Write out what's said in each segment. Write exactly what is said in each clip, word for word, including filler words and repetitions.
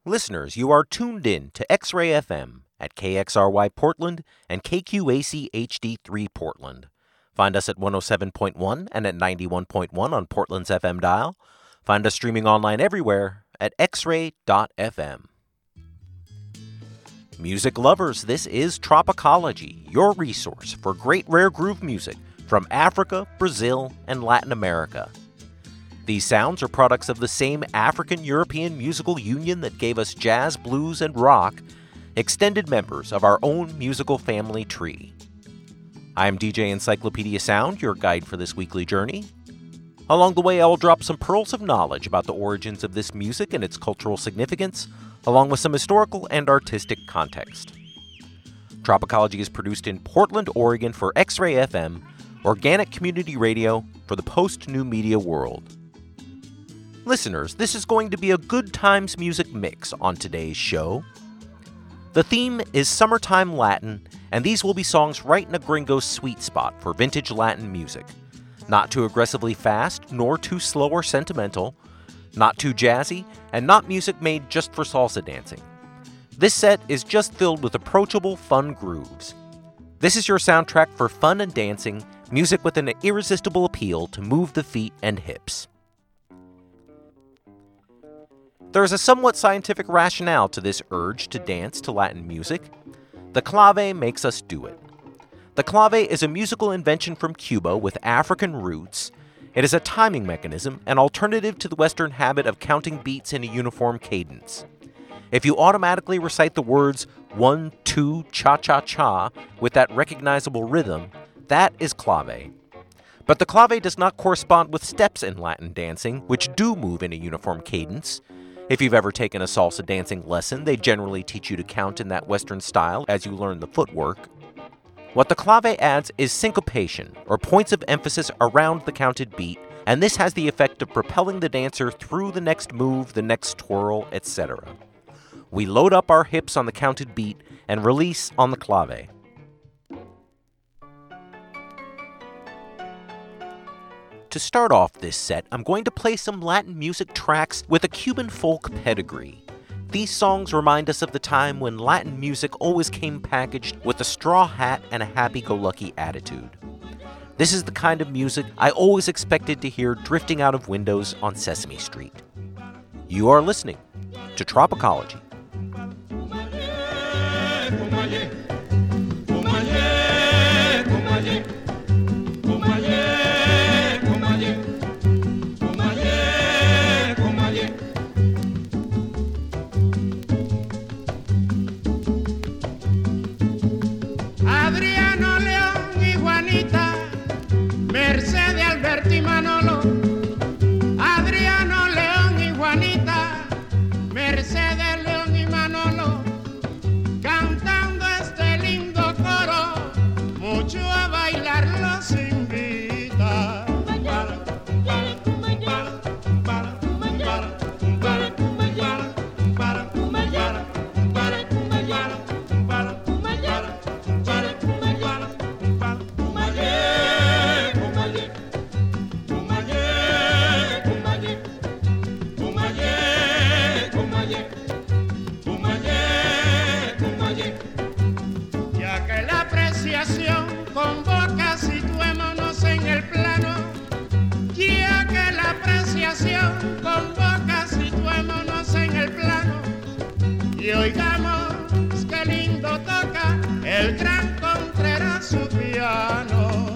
Listeners, you are tuned in to X-Ray F M at K X R Y Portland and K Q A C H D three Portland. Find us at one oh seven point one and at ninety-one point one on Portland's F M dial. Find us streaming online everywhere at x ray dot f m. Music lovers, this is Tropicology, your resource for great rare groove music from Africa, Brazil, and Latin America. These sounds are products of the same African-European musical union that gave us jazz, blues, and rock, extended members of our own musical family tree. I am D J Encyclopedia Sound, your guide for this weekly journey. Along the way, I will drop some pearls of knowledge about the origins of this music and its cultural significance, along with some historical and artistic context. Tropicology is produced in Portland, Oregon for X-Ray F M, organic community radio for the post-new media world. Listeners, this is going to be a good times music mix on today's show. The theme is Summertime Latin, and these will be songs right in a gringo's sweet spot for vintage Latin music. Not too aggressively fast, nor too slow or sentimental, not too jazzy, and not music made just for salsa dancing. This set is just filled with approachable, fun grooves. This is your soundtrack for fun and dancing, music with an irresistible appeal to move the feet and hips. There is a somewhat scientific rationale to this urge to dance to Latin music. The clave makes us do it. The clave is a musical invention from Cuba with African roots. It is a timing mechanism, an alternative to the Western habit of counting beats in a uniform cadence. If you automatically recite the words one, two, cha-cha-cha with that recognizable rhythm, that is clave. But the clave does not correspond with steps in Latin dancing, which do move in a uniform cadence. If you've ever taken a salsa dancing lesson, they generally teach you to count in that Western style as you learn the footwork. What the clave adds is syncopation, or points of emphasis around the counted beat, and this has the effect of propelling the dancer through the next move, the next twirl, et cetera. We load up our hips on the counted beat and release on the clave. To start off this set, I'm going to play some Latin music tracks with a Cuban folk pedigree. These songs remind us of the time when Latin music always came packaged with a straw hat and a happy-go-lucky attitude. This is the kind of music I always expected to hear drifting out of windows on Sesame Street. You are listening to Tropicology. Y oigamos qué lindo toca el gran Contreras su piano.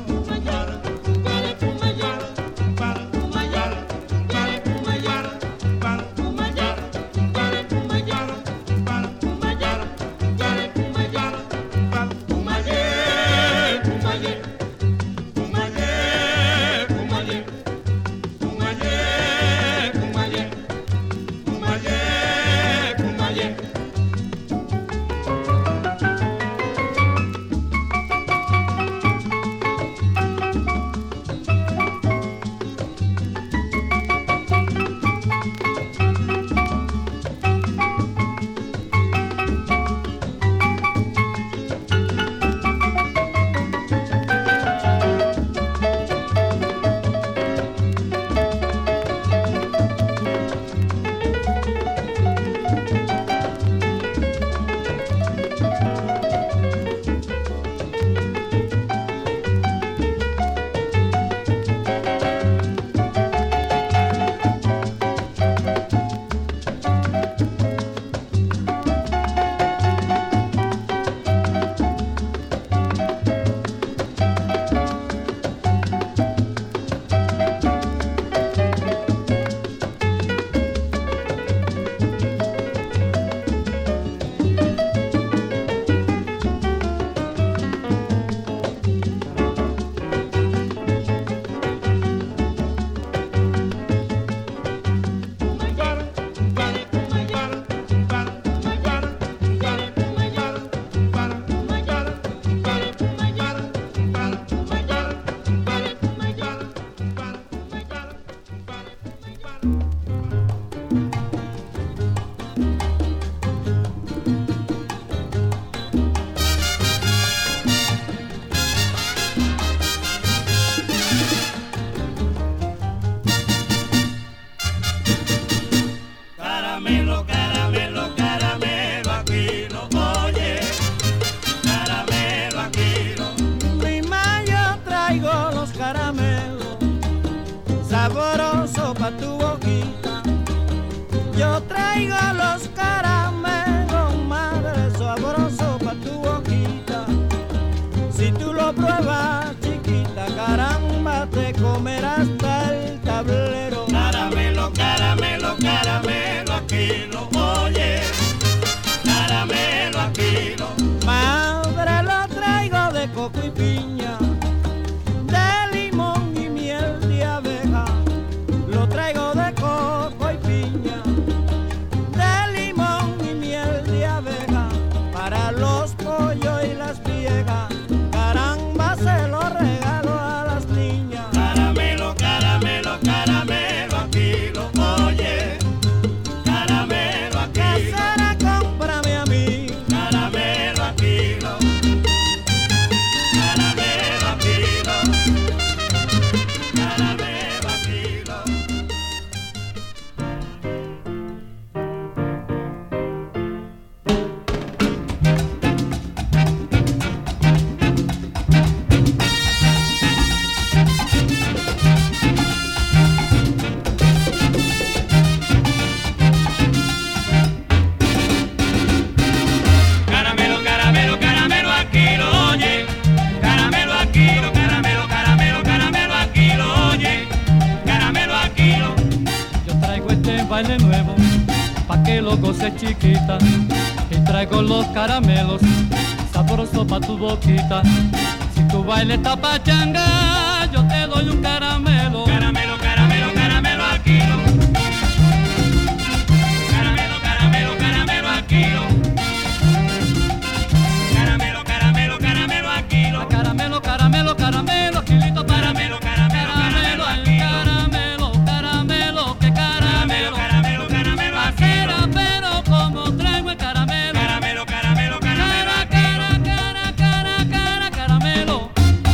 caramelo, caramelo, caramelo a kilo, oye, caramelo a kilo. Prima, yo traigo los caramelos, sabroso pa' tu boquita. Yo traigo los caramelos, madre, sabroso pa' tu boquita. Si tú lo pruebas, chiquita, caramba, te comerás hasta el tablero. Caramelo, caramelo, caramelo a kilo, oye, caramelo a kilo. Madre, lo traigo de coco y piña, de limón y miel de abeja. Lo traigo de coco y piña, de limón y miel de abeja, para los pollos y las viejas. Caramba, se lo regalo a las niñas. Caramelo, caramelo, caramelo a kilo, oye, caramelo a ¿Qué kilo. será? Cómprame a mí. Caramelo a kilo, caramelo a kilo, caramelo a kilo. Caramelo, caramelo, caramelo a kilo, oye, caramelo a kilo, caramelo, caramelo, caramelo a kilo, oye, caramelo a kilo. Yo traigo este baile nuevo, pa' que lo goces chiquita. Y traigo los caramelos, sabroso pa' tu boquita. Si tu baile está pachanga, yo te doy un caramelo. Caramelo, caramelo, caramelo a kilo. Caramelo, caramelo, caramelo a kilo. Caramelo, caramelo, caramelo a kilo. Caramelo, caramelo, caramelo, kilito para Caramelo, caramelo, caramelo a kilo. caramelo, caramelo, que caramelo. Caramelo, caramelo, caramelo a Acera, kilo. pero como traigo el caramelo. Caramelo, caramelo, caramelo Cara, a kilo. cara, cara, cara, cara, caramelo.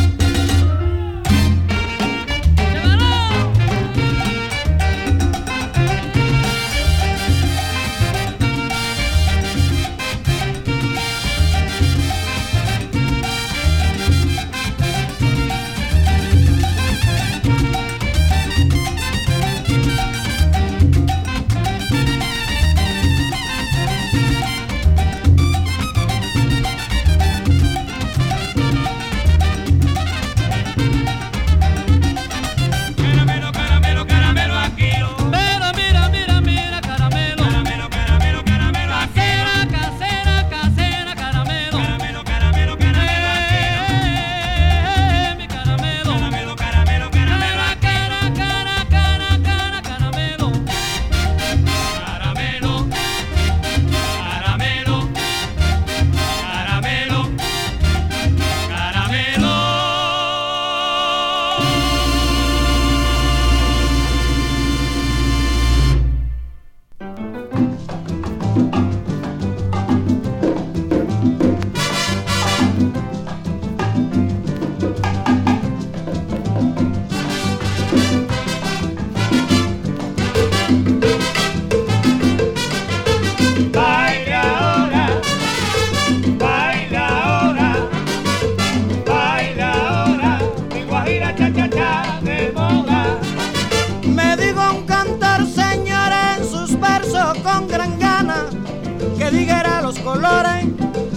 colores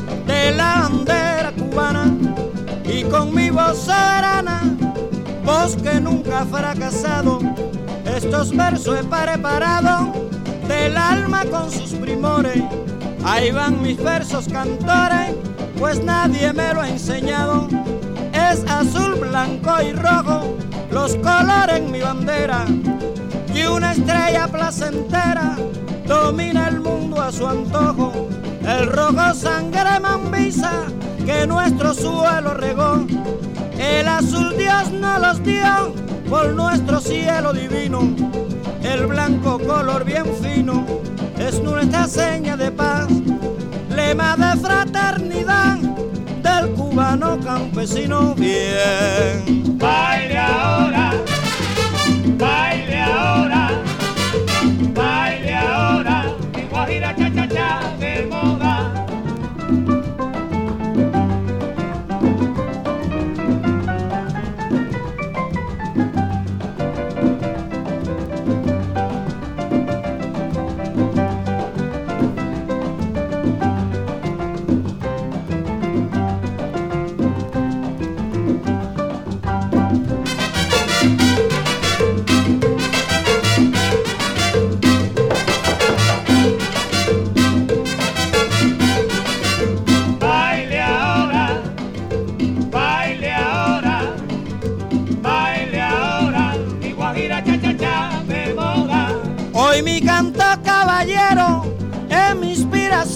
de la bandera cubana y con mi voz soberana, voz que nunca ha fracasado, estos versos he preparado del alma con sus primores. Ahí van mis versos cantores, pues nadie me lo ha enseñado. Es azul, blanco y rojo los colores en mi bandera, y una estrella placentera domina el mundo a su antojo. El rojo sangre mambiza que nuestro suelo regó, el azul Dios nos los dio por nuestro cielo divino. El blanco color bien fino es nuestra seña de paz, lema de fraternidad del cubano campesino. Bien, baile ahora, baile ahora, baile ahora.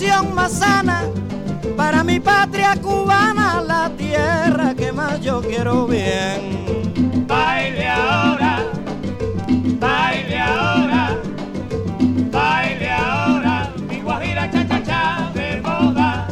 canción más sana para mi patria cubana, la tierra que más yo quiero bien. Baile ahora, baile ahora, baile ahora, mi guajira cha cha cha de moda.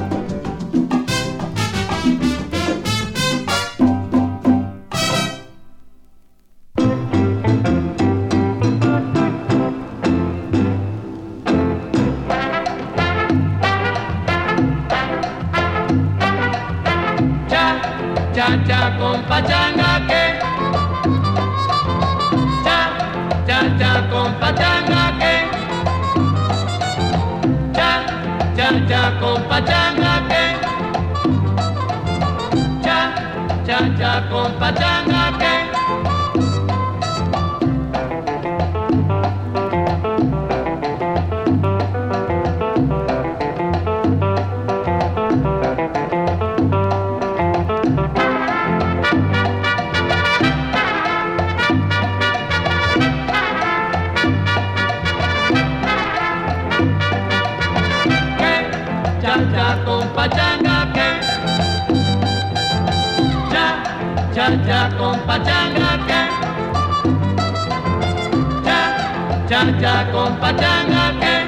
Cha cha con pachanga que, cha cha cha con pachanga que, cha cha cha con pachanga que, cha cha cha con pachanga que. Con pachanga que, cha cha cha con pachanga que, cha cha cha con pachanga que,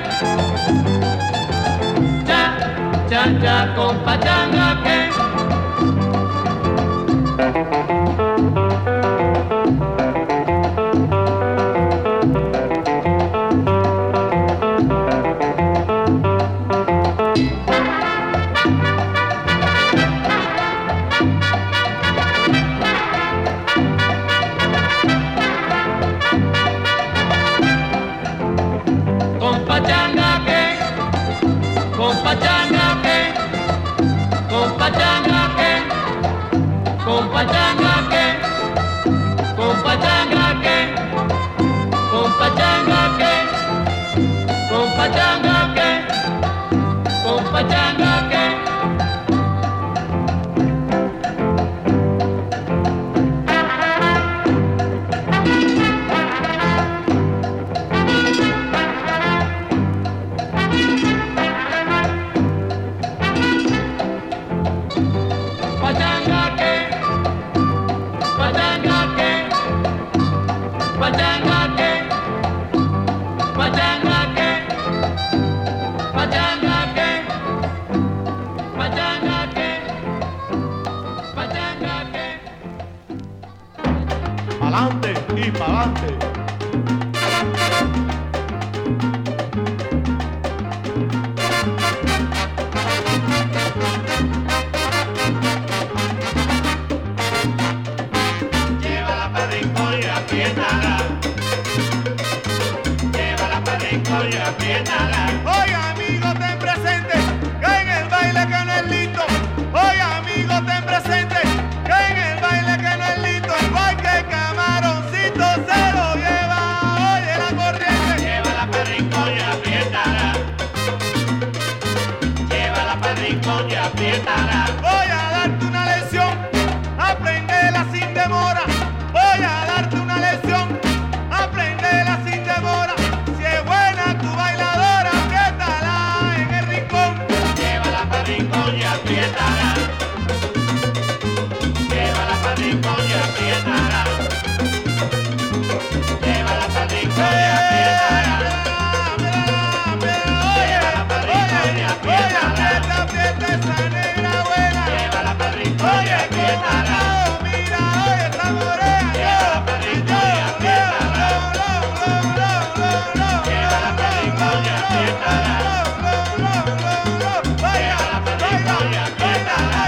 cha cha cha con pachanga que. Pa'lante y pa'lante. Llévala para rincón y apriétala. Llévala para rincón y apriétala. Oye, amigo, ten presente que en el baile que no es listo. Oye, amigo, ten presente que en el baile que no es listo. Igual que el camaroncito se lo lleva, oye, la corriente. Llévala para rincón y apriétala. Llévala para rincón y apriétala. Voy a darte una lección, aprendela sin demora. Voy a darte una lección, aprendela sin demora. Si es buena tu bailadora, apriétala en el rincón. Llévala para rincón y apriétala. Llévala para rincón y apriétala. Llévala para rincón y apriétala. Llévala para rincón y apriétala. Aprieta esa negra buena. Llévala para rincón y apriétala. Mira, oye, esa morena. Llévala para rincón y apriétala. Llévala para rincón y apriétala. Llévala para rincón y apriétala.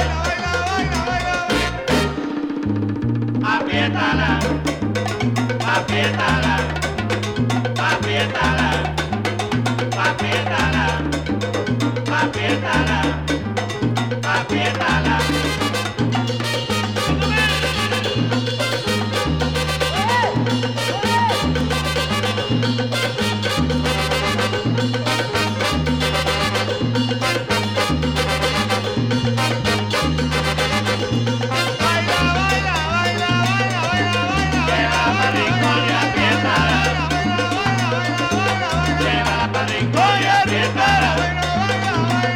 Apriétala. Apriétala. Apriétala. Apriétala. Apriétala. Apriétala. Llévala para rincón y apriétala. Llévala para rincón y apriétala.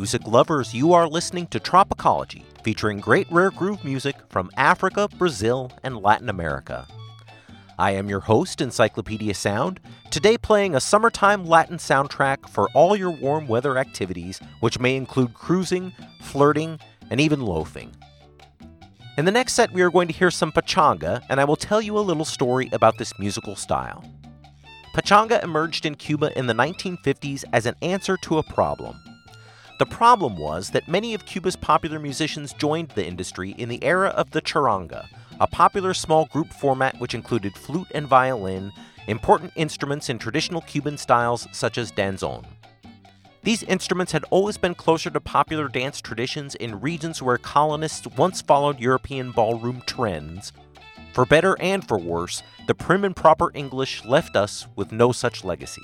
music lovers, you are listening to Tropicology, featuring great rare groove music from Africa, Brazil, and Latin America. I am your host, Encyclopedia Sound, today playing a summertime Latin soundtrack for all your warm weather activities, which may include cruising, flirting, and even loafing. In the next set, we are going to hear some pachanga, and I will tell you a little story about this musical style. Pachanga emerged in Cuba in the nineteen fifties as an answer to a problem. The problem was that many of Cuba's popular musicians joined the industry in the era of the charanga, a popular small group format which included flute and violin, important instruments in traditional Cuban styles such as danzón. These instruments had always been closer to popular dance traditions in regions where colonists once followed European ballroom trends. For better and for worse, the prim and proper English left us with no such legacy.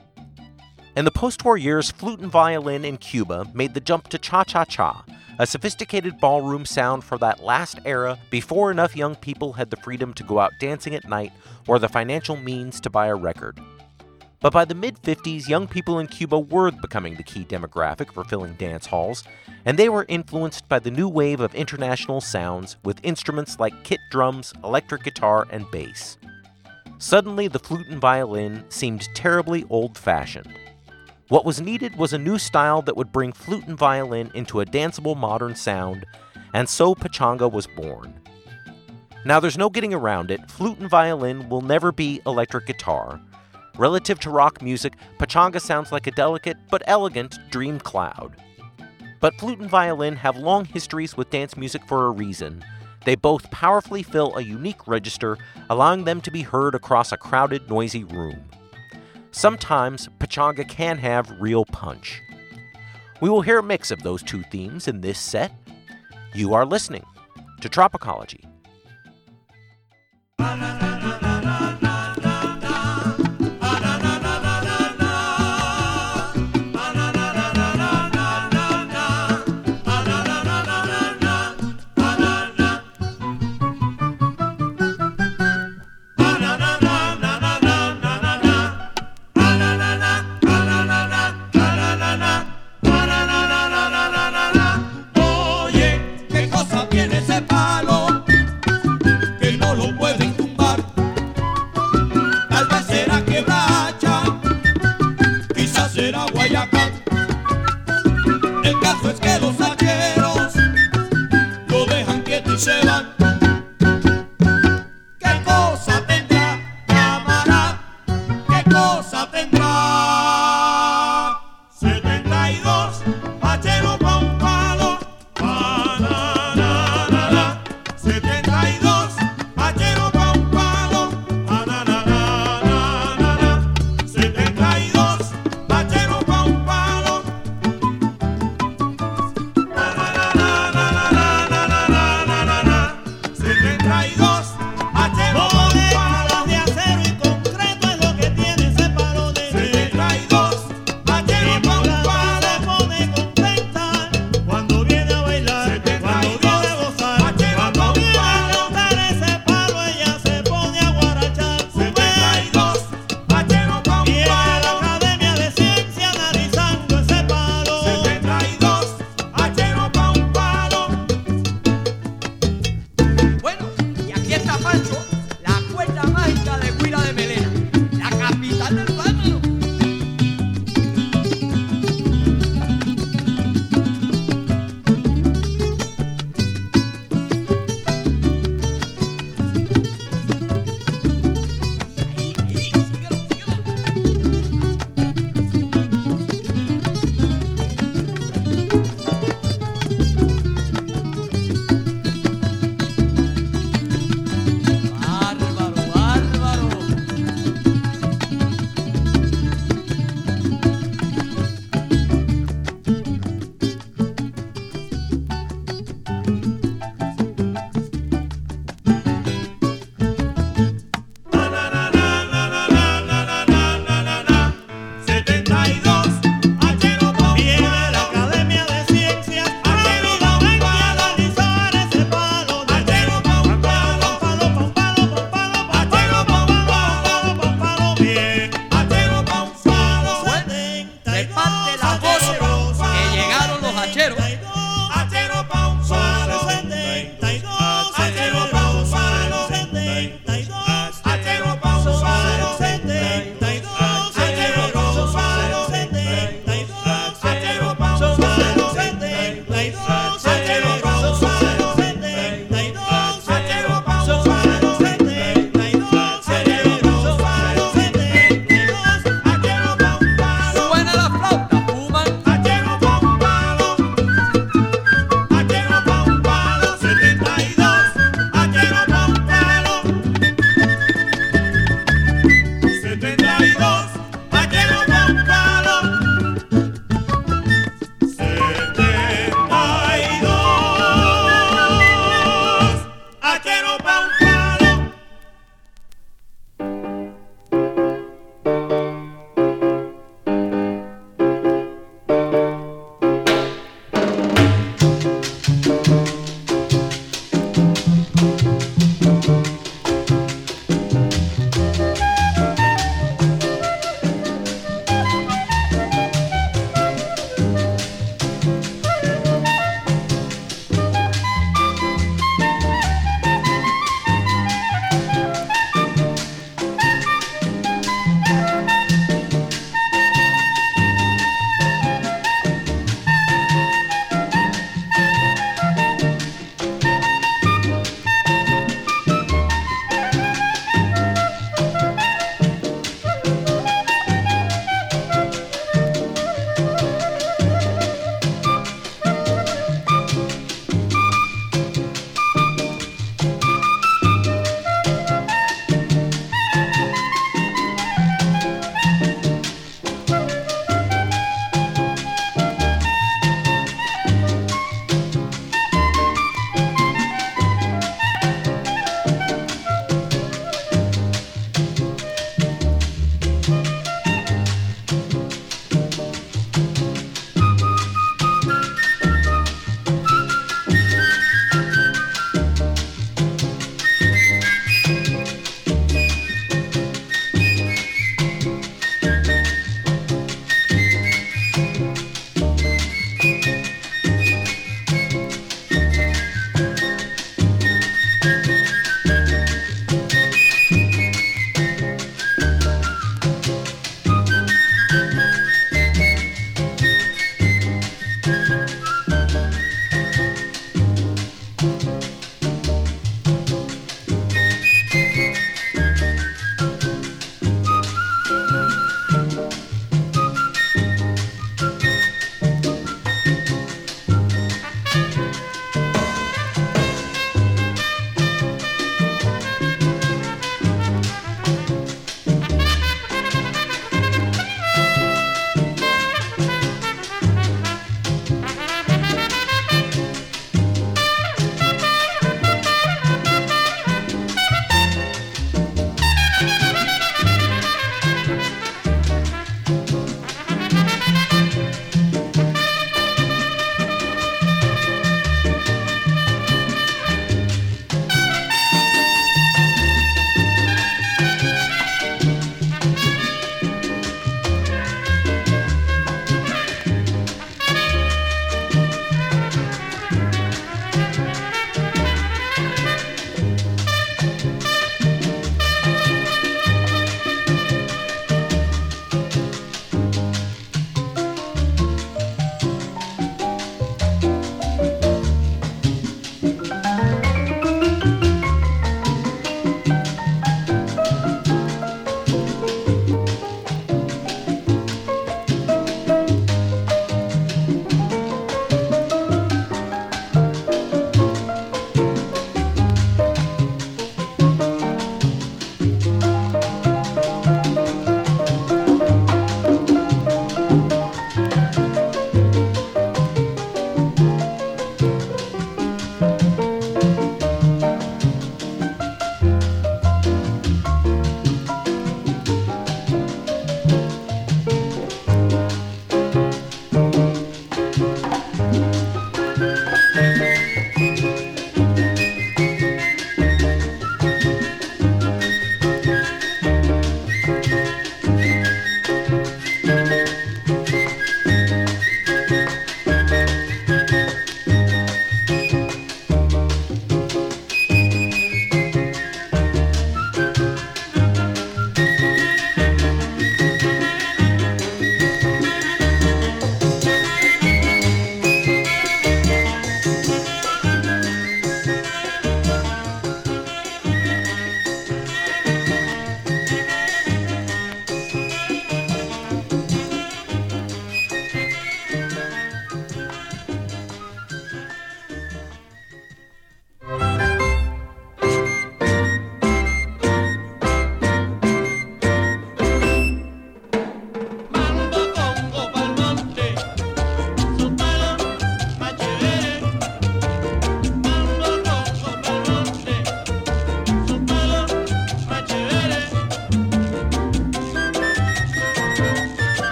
In the post-war years, flute and violin in Cuba made the jump to cha-cha-cha, a sophisticated ballroom sound for that last era before enough young people had the freedom to go out dancing at night or the financial means to buy a record. But by the mid-fifties, young people in Cuba were becoming the key demographic for filling dance halls, and they were influenced by the new wave of international sounds with instruments like kit drums, electric guitar, and bass. Suddenly, the flute and violin seemed terribly old-fashioned. What was needed was a new style that would bring flute and violin into a danceable modern sound, and so pachanga was born. Now, there's no getting around it, flute and violin will never be electric guitar. Relative to rock music, pachanga sounds like a delicate but elegant dream cloud. But flute and violin have long histories with dance music for a reason. They both powerfully fill a unique register, allowing them to be heard across a crowded, noisy room. Sometimes, pachanga can have real punch. We will hear a mix of those two themes in this set. You are listening to Tropicology.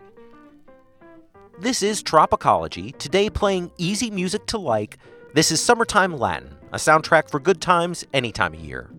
This is Tropicology, today playing easy music to like. This is Summertime Latin, a soundtrack for good times any time of year.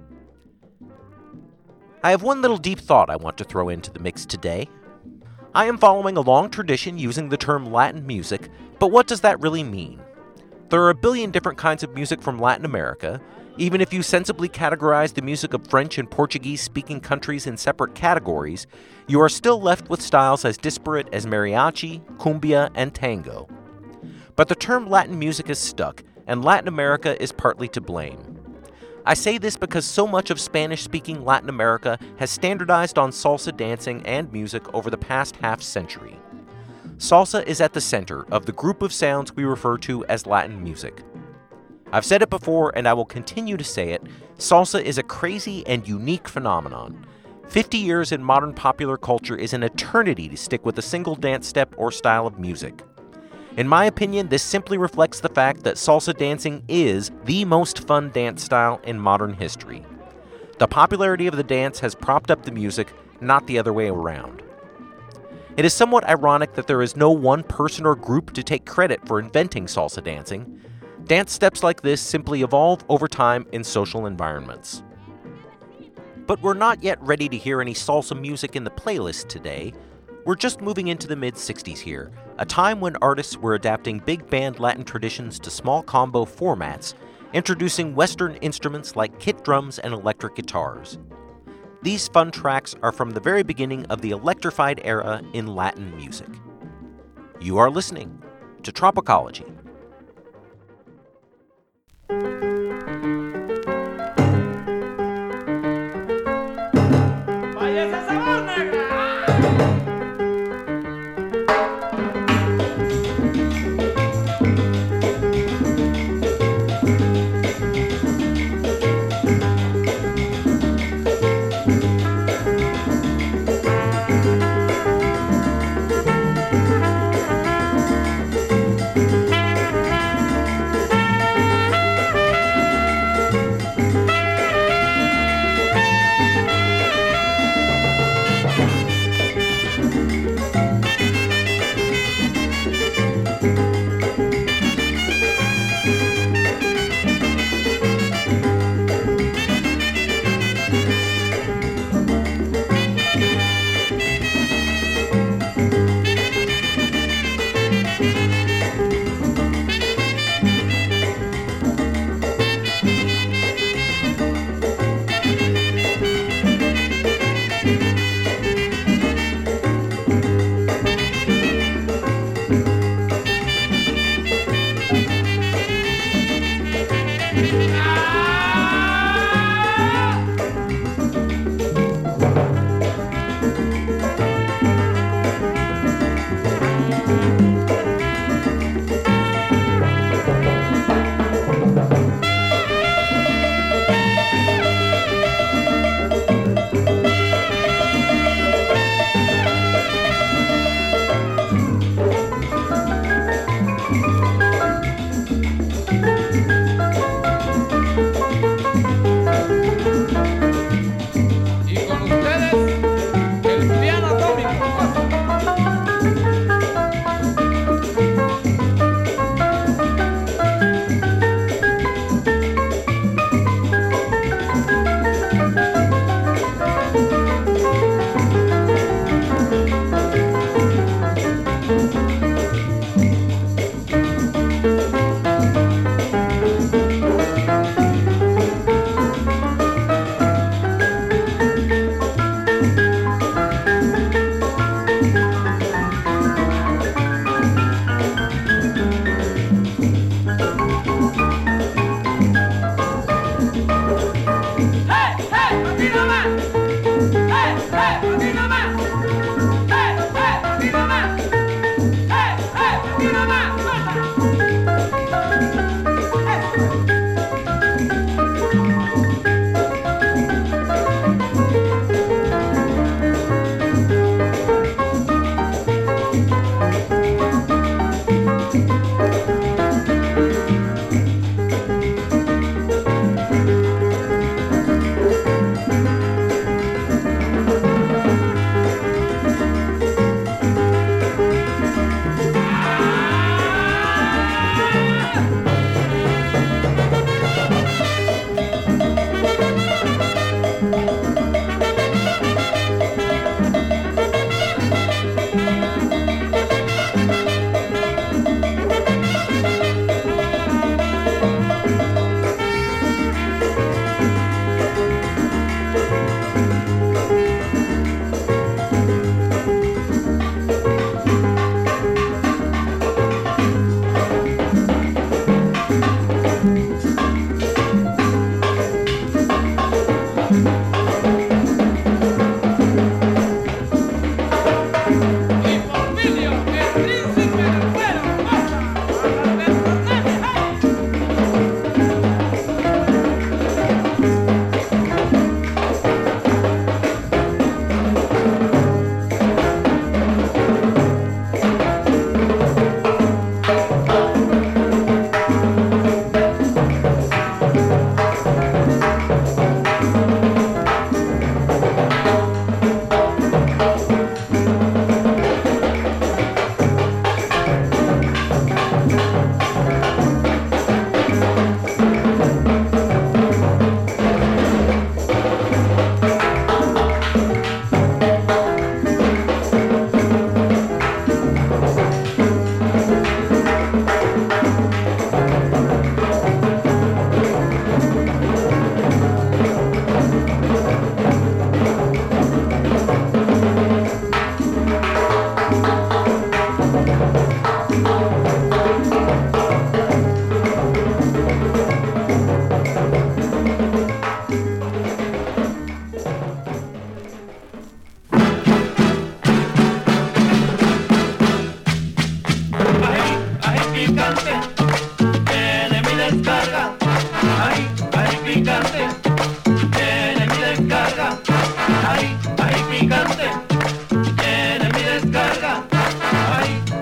I have one little deep thought I want to throw into the mix today. I am following a long tradition using the term Latin music, but what does that really mean? There are a billion different kinds of music from Latin America. Even if you sensibly categorize the music of French and Portuguese-speaking countries in separate categories, you are still left with styles as disparate as mariachi, cumbia, and tango. But the term Latin music is stuck, and Latin America is partly to blame. I say this because so much of Spanish-speaking Latin America has standardized on salsa dancing and music over the past half-century. Salsa is at the center of the group of sounds we refer to as Latin music. I've said it before, and I will continue to say it, salsa is a crazy and unique phenomenon. Fifty years in modern popular culture is an eternity to stick with a single dance step or style of music. In my opinion, this simply reflects the fact that salsa dancing is the most fun dance style in modern history. The popularity of the dance has propped up the music, not the other way around. It is somewhat ironic that there is no one person or group to take credit for inventing salsa dancing. Dance steps like this simply evolve over time in social environments. But we're not yet ready to hear any salsa music in the playlist today. We're just moving into the mid sixties here, a time when artists were adapting big band Latin traditions to small combo formats, introducing Western instruments like kit drums and electric guitars. These fun tracks are from the very beginning of the electrified era in Latin music. You are listening to Tropicology. Thank you.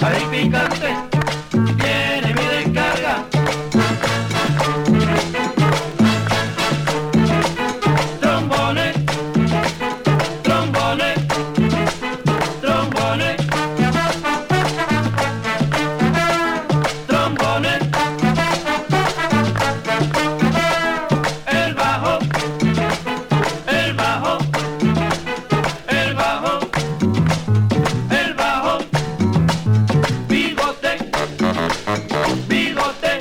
ahí picante, tiene mi descarga. Trombones, trombones, trombones, trombones. El bajo, el bajo, el bajo, el bajo. Bigote, bigote.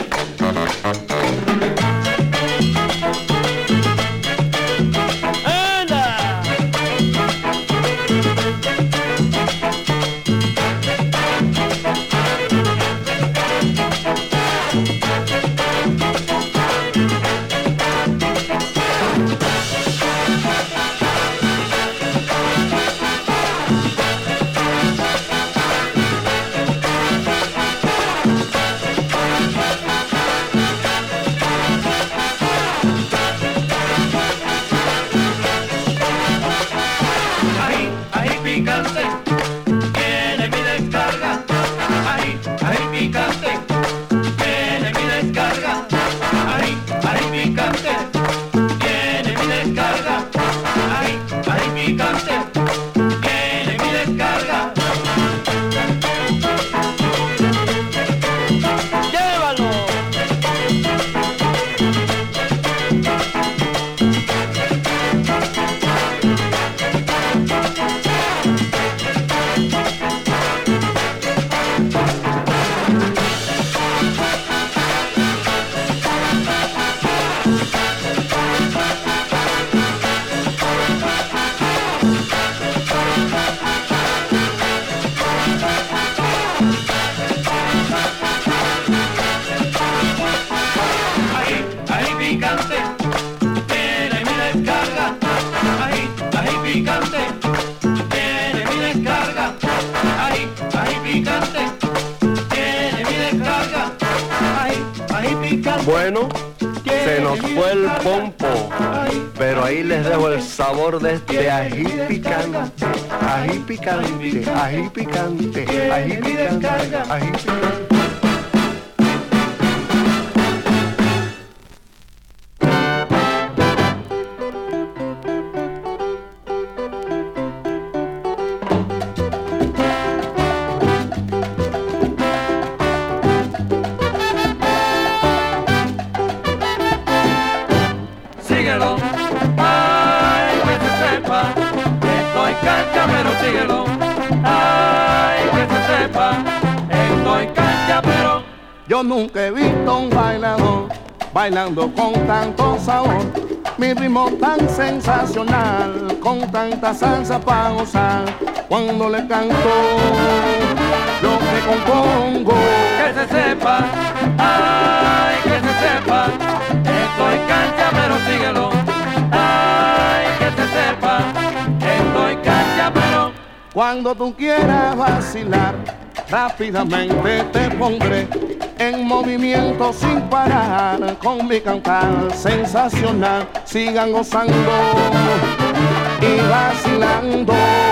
Ahí, ahí picante, tiene mi descarga. Ahí, ahí picante, tiene mi descarga. Ahí, ahí picante, tiene mi descarga. Ahí, ahí picante, tiene mi descarga. ¡Llévalo! Ahí, ahí picante, tiene mi descarga. Ahí, ahí picante, tiene mi descarga. Ahí, ahí picante, tiene mi descarga. Ahí, ahí picante. Bueno, se nos fue el pompo, pero ahí les dejo el sabor de este ají picante, ají picante, ají picante, ají picante, ají picante. Síguelo, ay, que se sepa, estoy cancha pero síguelo, ay, que se sepa, estoy cancha pero. Yo nunca he visto un bailador bailando con tanto sabor, mi ritmo tan sensacional, con tanta salsa para gozar. Cuando le canto lo que compongo, Que se sepa, ay, que se sepa, estoy cancha pero síguelo, ay, que se sepa, estoy cancha pero. cuando tú quieras vacilar, rápidamente te pondré en movimiento sin parar, con mi cantar sensacional. Sigan gozando y vacilando.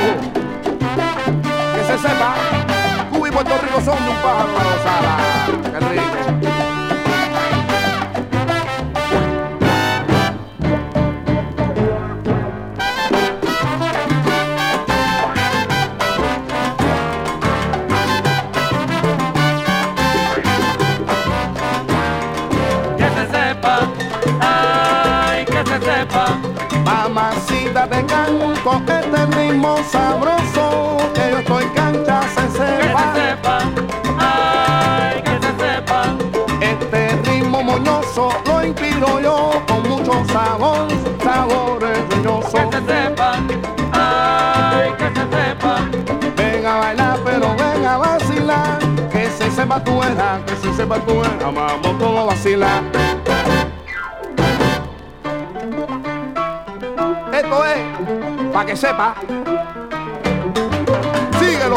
Que se sepa, Cuba y Puerto Rico son de un pájaro a la sala. Qué rico. Mamacita, te canto este ritmo sabroso, que yo estoy cancha, se sepa. Que se sepa, ay, que se sepa. Este ritmo moñoso lo inspiro yo con mucho sabor, sabores brillosos. Que se sepa, ay, que se sepa. Ven a bailar, pero ven a vacilar, que se sepa tu edad, que se sepa tu edad, vamos todos a vacilar. Esto es, pa' que sepa. Síguelo.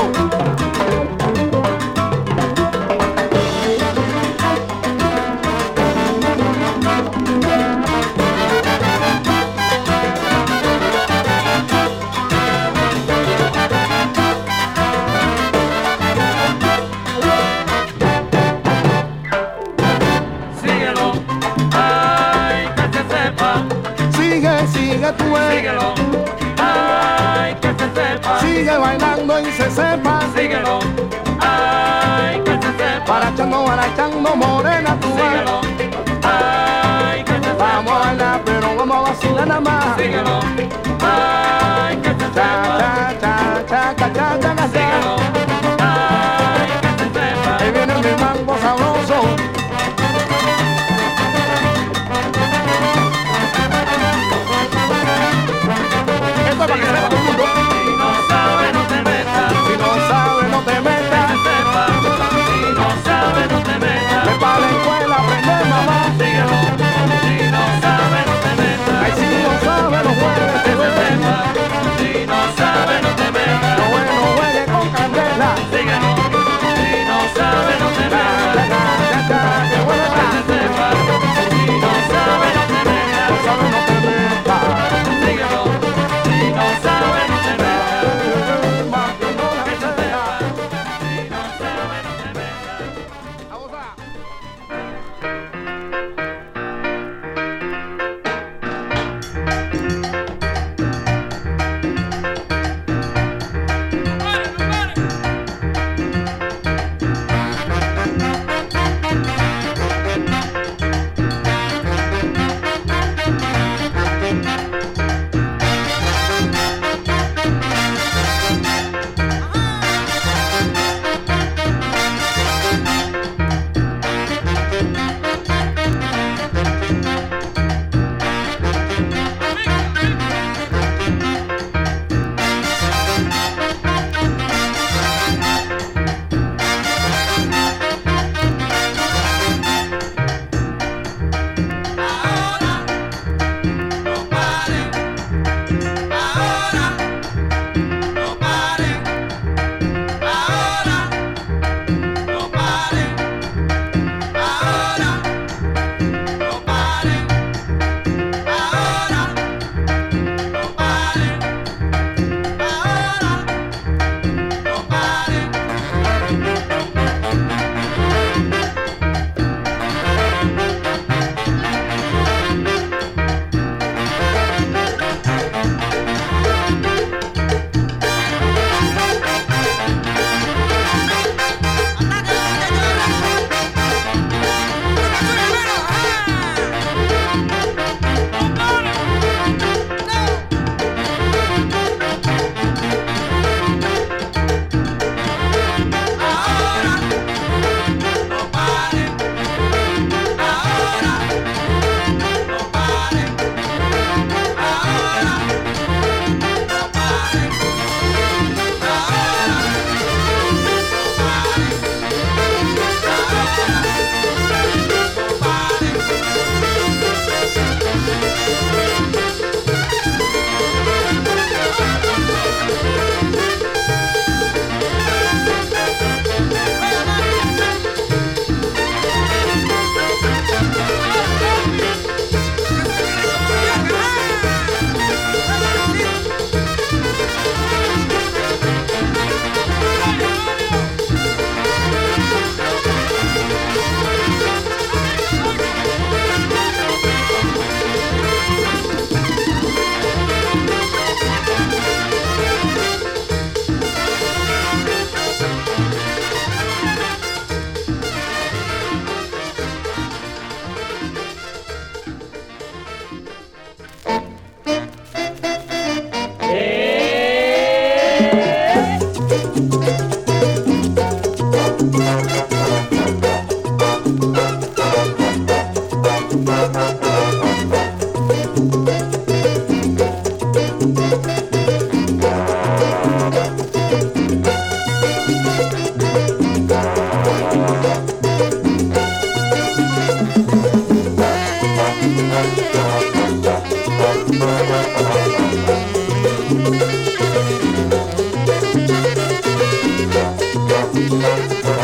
que bailando y se sepa. Síguelo, ay, que se sepa. Barachando, barachando, morena tú vas. Síguelo, ay, que se sepa. Vamos a bailar, pero vamos a vacilar nada más. Síguelo, ay, que se Cha, sepa. cha, cha, cha, cha, cha, cha, cha. Síguelo, ay, que se sepa. Ahí viene mi mambo sabroso. Esto es para que sepa todo el mundo. Si no sabe, no te metas. Si no sabes, no te Que metas. se sepa. Si no sabe, no te metas. Ve para la escuela, aprende mamá. Síguelo, si no sabe, no te metas. Ay, si no sabes, no juegues, Que te se duele. sepa. Si no sabe, no te metas. Lo bueno, juegue con candela. Síguelo, si no sabe, no te Cha, cha, metas. cha, cha, cha, que bueno Que está. se sepa. Si no sabe, no te metas. No sabes, no te metas. Síguelo, si no sabe, no te metas. Más que no la Que se sea. sepa. Si no sabe, no te metas. Vamos a- Thank you.